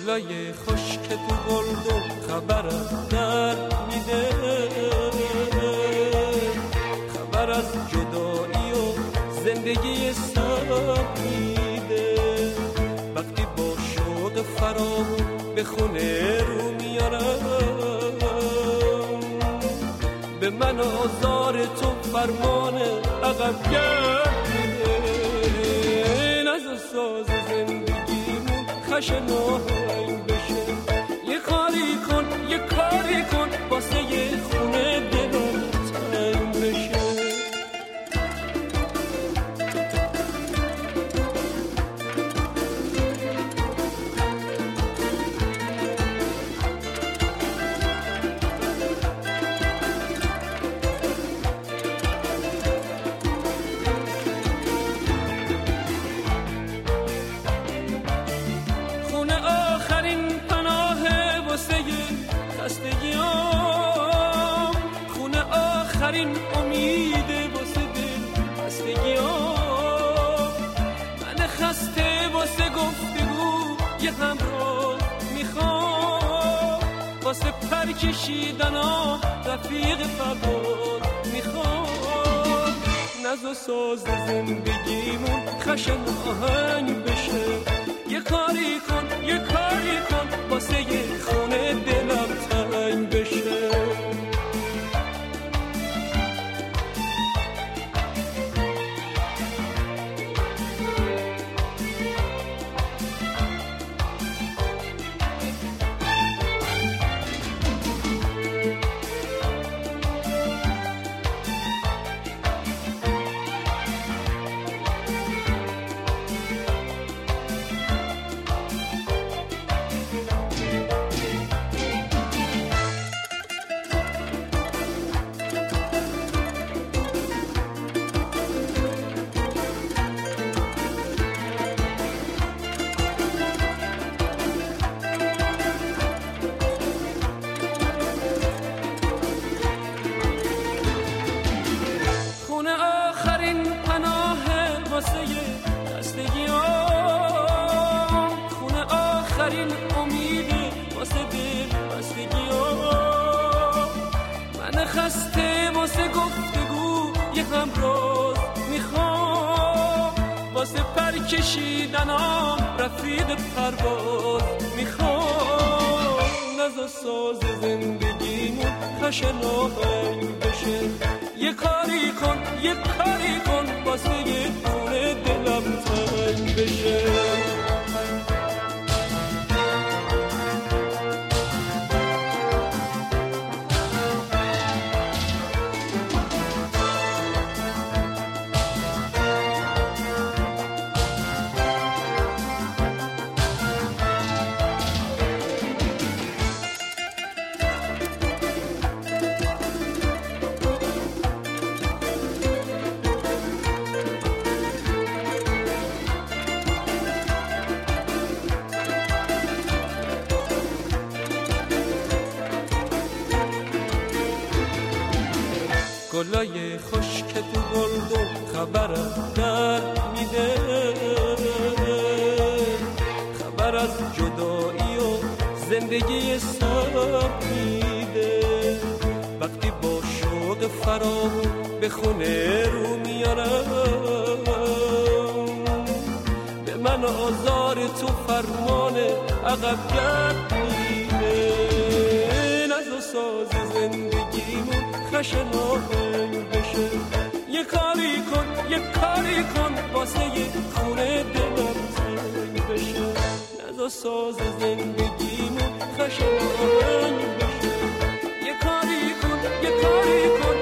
گلای خشک تو گلدون خبرم در میده، خبر از جدایی و زندگی سخت میده. وقتی با شوق فراغون به خونه رو میارم، به من آزار تو فرمان عقب گرد میده. نزد ساز زندگیمون خشن آهنگ بشه، یه کاری کن یه کاری کن واسه یه خونه دلم تنگ بشه. خونه آخرین امیده واسه دل خستگیام، من خسته واسه گفتگو یه همراه میخوام، واسه پر کشیدن رفیق فوار میخوام. نزد ساز زندگیمون خشن آهنگ بشه، یه کاری کن یه کاری کن واسه یه خونه دلم تنگ بشه. خونه آخرین امیده واسه دل خستگیام، من خسته واسه گفتگو یه همراز میخوام، واسه پر کشیدن رفیق پرواز میخوام. نزد ساز زندگیمون خشن آهنگ بشه، یه کاری کن یه کاری کن واسه یه خونه دلم تنگ بشه. گلای خشک تو گلدون خبرم در میده، خبر از جدایی و زندگی سخت میده. وقتی با شوق فراغون به خونه رو میارم، به من آزار تو فرمان عقب گرد میده. نزد ساز زندگیمون خشن آهنگ بشه، یه کاری کن یه کاری کن واسه یه خونه دلم تنگ بشه. نزد ساز زندگیمون خشن آهنگ بشه، یه کاری کن یه کاری کن